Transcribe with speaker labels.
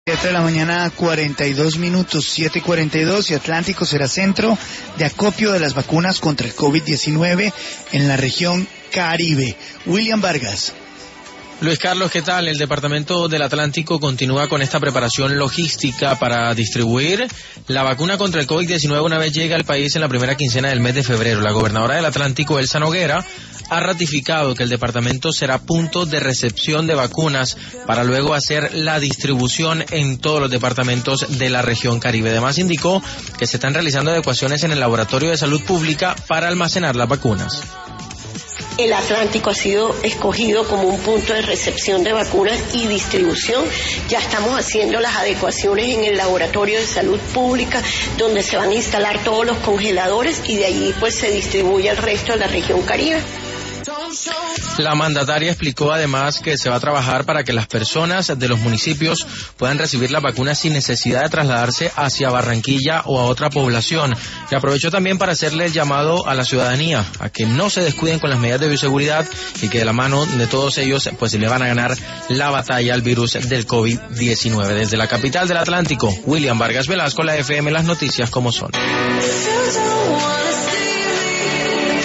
Speaker 1: 7 de la mañana, 42 minutos, 7:42, y Atlántico será centro de acopio de las vacunas contra el COVID-19 en la región Caribe. William Vargas.
Speaker 2: Luis Carlos, ¿qué tal? El Departamento del Atlántico continúa con esta preparación logística para distribuir la vacuna contra el COVID-19 una vez llegue al país en la primera quincena del mes de febrero. La gobernadora del Atlántico, Elsa Noguera, ha ratificado que el departamento será punto de recepción de vacunas para luego hacer la distribución en todos los departamentos de la región Caribe. Además, indicó que se están realizando adecuaciones en el Laboratorio de Salud Pública para almacenar las vacunas.
Speaker 3: El Atlántico ha sido escogido como un punto de recepción de vacunas y distribución. Ya estamos haciendo las adecuaciones en el Laboratorio de Salud Pública, donde se van a instalar todos los congeladores y de allí pues se distribuye al resto de la región Caribe.
Speaker 2: La mandataria explicó además que se va a trabajar para que las personas de los municipios puedan recibir las vacunas sin necesidad de trasladarse hacia Barranquilla o a otra población. Y aprovechó también para hacerle el llamado a la ciudadanía a que no se descuiden con las medidas de bioseguridad y que de la mano de todos ellos pues le van a ganar la batalla al virus del COVID-19. Desde la capital del Atlántico, William Vargas Velasco, la FM, las noticias como son.